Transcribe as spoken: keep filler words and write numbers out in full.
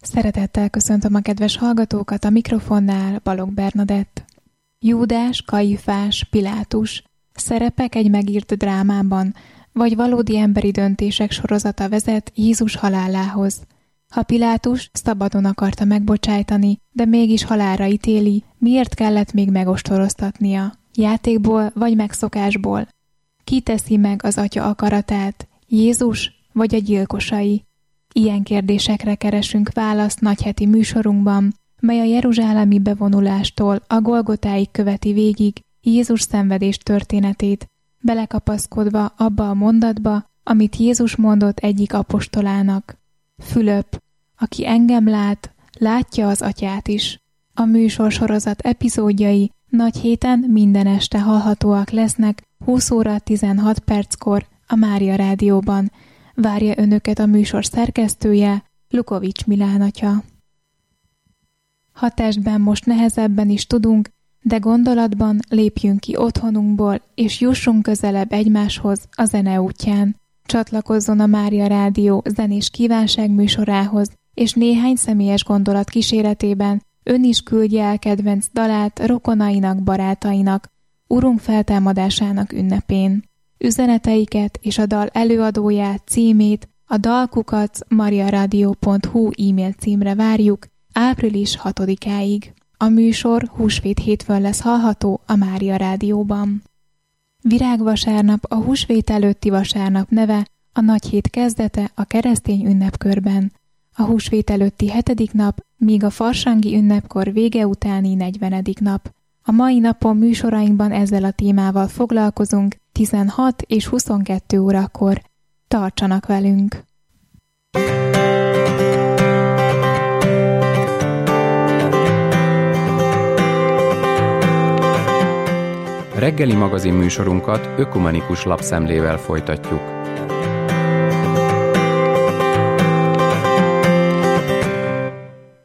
Szeretettel köszöntöm a kedves hallgatókat, a mikrofonnál Balogh Bernadett. Júdás, Kajifás, Pilátus. Szerepek egy megírt drámában, vagy valódi emberi döntések sorozata vezet Jézus halálához. Ha Pilátus szabadon akarta megbocsájtani, de mégis halálra ítéli, miért kellett még megostoroztatnia? Játékból vagy megszokásból? Ki teszi meg az Atya akaratát? Jézus vagy a gyilkosai? Ilyen kérdésekre keresünk választ nagyheti műsorunkban, mely a jeruzsálemi bevonulástól a Golgotáig követi végig Jézus szenvedés történetét, belekapaszkodva abba a mondatba, amit Jézus mondott egyik apostolának. Fülöp, aki engem lát, látja az Atyát is. A műsorsorozat epizódjai nagy héten minden este hallhatóak lesznek húsz óra tizenhat perckor a Mária Rádióban. Várja önöket a műsor szerkesztője, Lukovics Milán atya. Ha testben most nehezebben is tudunk, de gondolatban lépjünk ki otthonunkból, és jussunk közelebb egymáshoz a zene útján. Csatlakozzon a Mária Rádió zenés kívánság műsorához, és néhány személyes gondolat kíséretében ön is küldje el kedvenc dalát rokonainak, barátainak, Urunk feltámadásának ünnepén. Üzeneteiket és a dal előadóját, címét a dalkukac mariaradio pont hu e-mail címre várjuk április hatodikáig. A műsor húsvét hétfőn lesz hallható a Mária Rádióban. Virágvasárnap a húsvét előtti vasárnap neve, a nagy hét kezdete a keresztény ünnepkörben. A húsvét előtti hetedik nap, míg a farsangi ünnepkor vége utáni negyvenedik nap. A mai napon műsorainkban ezzel a témával foglalkozunk tizenhat és huszonkettő órakor. Tartsanak velünk! Reggeli magazin műsorunkat ökumenikus lapszemlével folytatjuk.